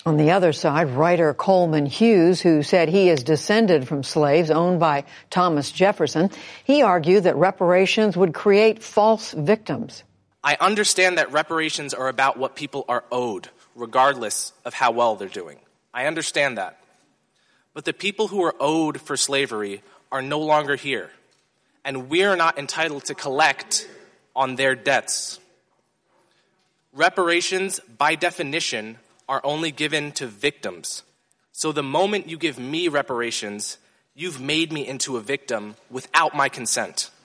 On the other side, writer Coleman Hughes, who said he is descended from slaves owned by Thomas Jefferson, he argued that reparations would create false victims. I understand that reparations are about what people are owed, regardless of how well they're doing. I understand that. But the people who are owed for slavery are no longer here, and we're not entitled to collect on their debts. Reparations, by definition, are only given to victims. So the moment you give me reparations, you've made me into a victim without my consent.